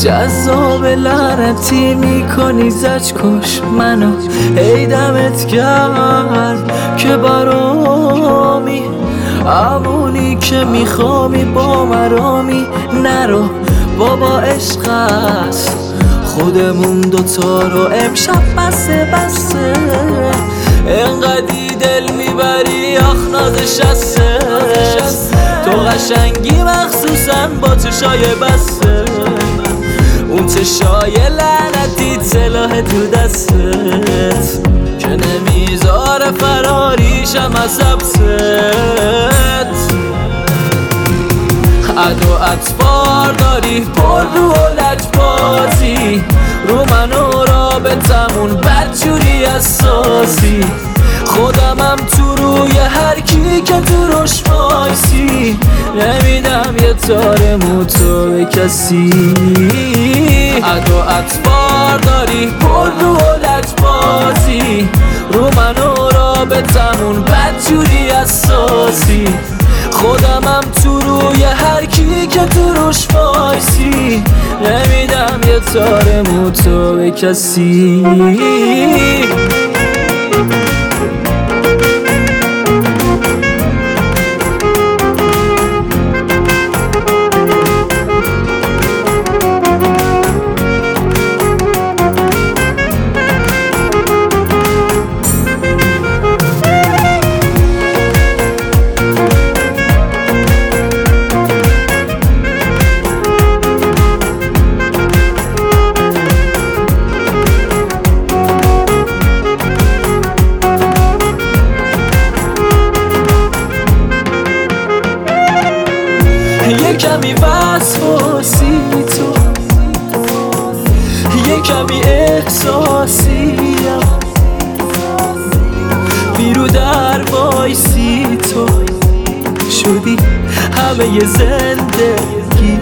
جذاب لعنتی میکنی زج کش منو ای دمت گرم که برامی همونی که میخوامی با مرامی نرو بابا عشق است خودمون دوتا رو امشب بسه انقدی دل میبری آخ نازشسته تو قشنگی مخصوصا با چشای بسته اون چشای لعنتی سلاح تو دستت که نمیذاره فراریشم از حبست عد و اطفار داری پر رو و لجبازی رو من و رابطمون بدجوری اساسی خودمم تو روی هر کی که تو روش وایسی نمیدم یه تار موتو به کسی عد و اطفار داری پر رو و لجبازی رو من و رابطمون بدجوری اساسی خودمم تو روی هر کی که تو روش وایسی نمیدم یه تار موتو به کسی یه کمی وسواسی تو یه کمی احساسیم بیرو در وایسی تو شدی همه ی زندگی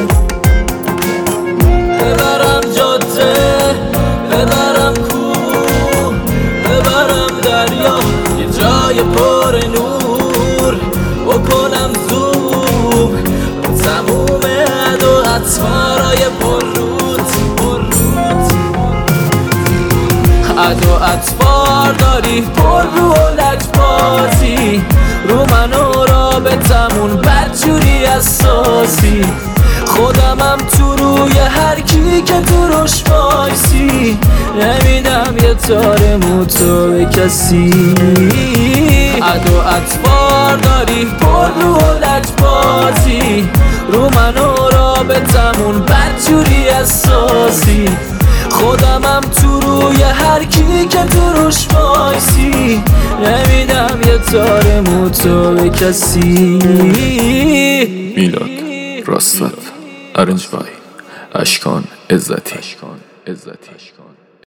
ببرم جاده ببرم کوه ببرم دریا یه جای پر نور بکنم زوم تموم عد و اطفارای پرروت عد و اطفار داری پر رو و لجبازی رو من و رابطمون بدجوری اساسی خودمم تو روی هر کی که تو روش وایسی نمیدم یه تار موتو به کسی عد و اطفار داری پر رو و لجبازی رو من و رابطمون بدجوری اساسی خودمم تو روی هر کی که تو روش وایسی نمیدم یه تار موتو به کسی میلاد راستت ارنج بای اشکان عزتی